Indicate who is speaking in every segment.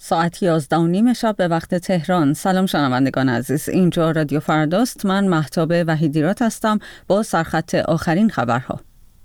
Speaker 1: ساعت 11:30 شب به وقت تهران. سلام شنوندگان عزیز، اینجا رادیو فرداست. من مهتاب وحیدیرات هستم با سرخط آخرین خبرها.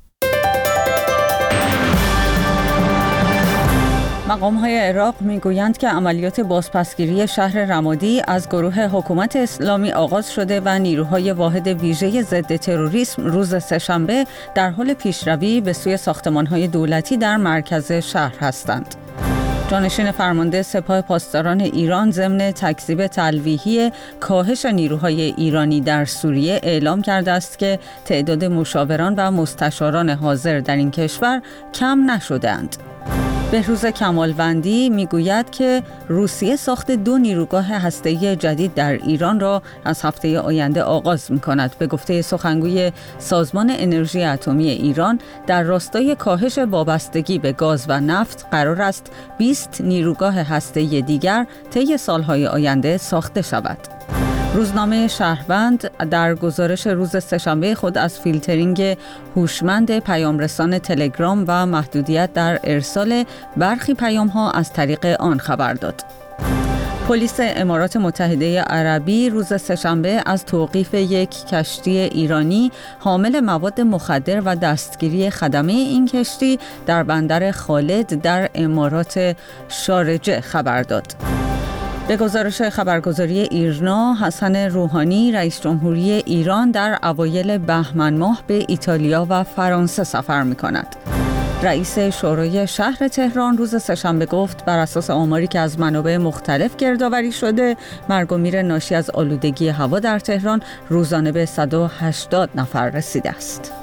Speaker 1: مقام‌های عراق می‌گویند که عملیات بازپسگیری شهر رمادی از گروه حکومت اسلامی آغاز شده و نیروهای واحد ویژه ضد تروریسم روز سه‌شنبه در حال پیشروی به سوی ساختمان‌های دولتی در مرکز شهر هستند. جانشین فرمانده سپاه پاسداران ایران ضمن تکذیب تلویحی کاهش نیروهای ایرانی در سوریه اعلام کرده است که تعداد مشاوران و مستشاران حاضر در این کشور کم نشده‌اند. بهروز کمالوندی میگوید که روسیه ساخت 2 نیروگاه هسته‌ای جدید در ایران را از هفته آینده آغاز می‌کند. به گفته سخنگوی سازمان انرژی اتمی ایران، در راستای کاهش وابستگی به گاز و نفت قرار است 20 نیروگاه هسته‌ای دیگر طی سال‌های آینده ساخته شود. روزنامه شهروند در گزارش روز سه‌شنبه خود از فیلترینگ هوشمند پیامرسان تلگرام و محدودیت در ارسال برخی پیام‌ها از طریق آن خبر داد. پلیس امارات متحده عربی روز سه‌شنبه از توقیف یک کشتی ایرانی حامل مواد مخدر و دستگیری خدمه این کشتی در بندر خالد در امارات شارجه خبر داد. به گزارش خبرگزاری ایرنا، حسن روحانی رئیس جمهوری ایران در اوایل بهمن ماه به ایتالیا و فرانسه سفر می‌کند. رئیس شورای شهر تهران روز سه‌شنبه گفت بر اساس آماری که از منابع مختلف گردآوری شده، مرگ و میر ناشی از آلودگی هوا در تهران روزانه به 180 نفر رسیده است.